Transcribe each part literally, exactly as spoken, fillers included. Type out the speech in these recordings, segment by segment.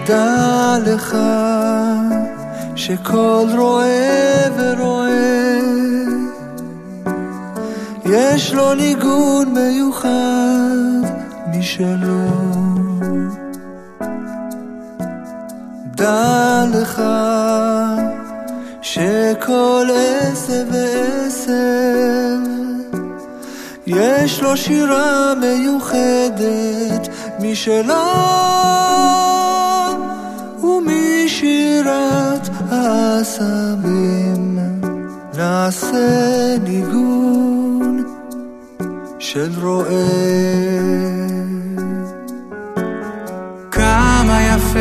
דע לך שכל רואה ורואה יש לו ניגון מיוחד משלו. דע לך שכל עשב ועשב יש לו שירה מיוחדת משלו, ומשירת העשבים נעשה ניגון של רועה. כמה יפה,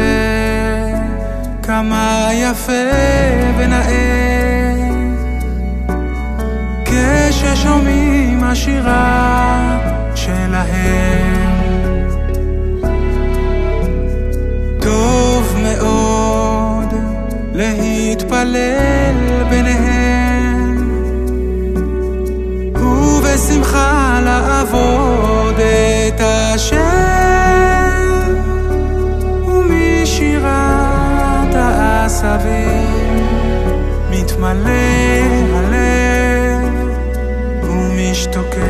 כמה יפה ונאה כששומעים השירה שלהם. טוב מאוד להתפלל ביניהם ובשמחה לעבוד את השם, ומשירת העשבים מתמלא הלב ומשתוקק.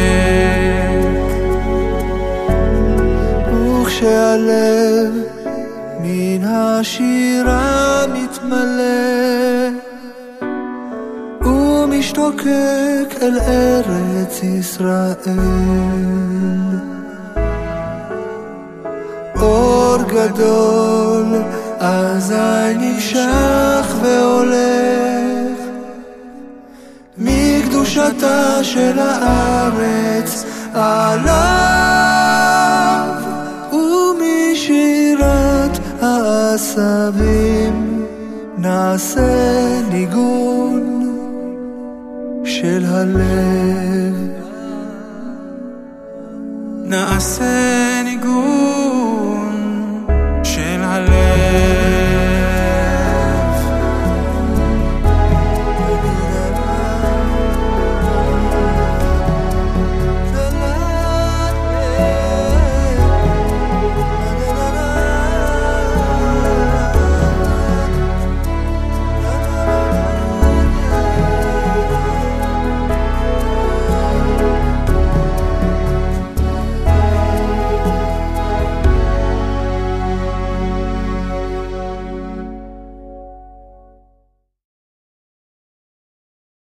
וכשהלב מן השירה מתמלא ומשתוקק אל ארץ ישראל, אור גדול אזי נמשך והולך מקדושתה של הארץ עליו, ומשירת העשבים נעשה ניגון של הלב. נעשה ניגון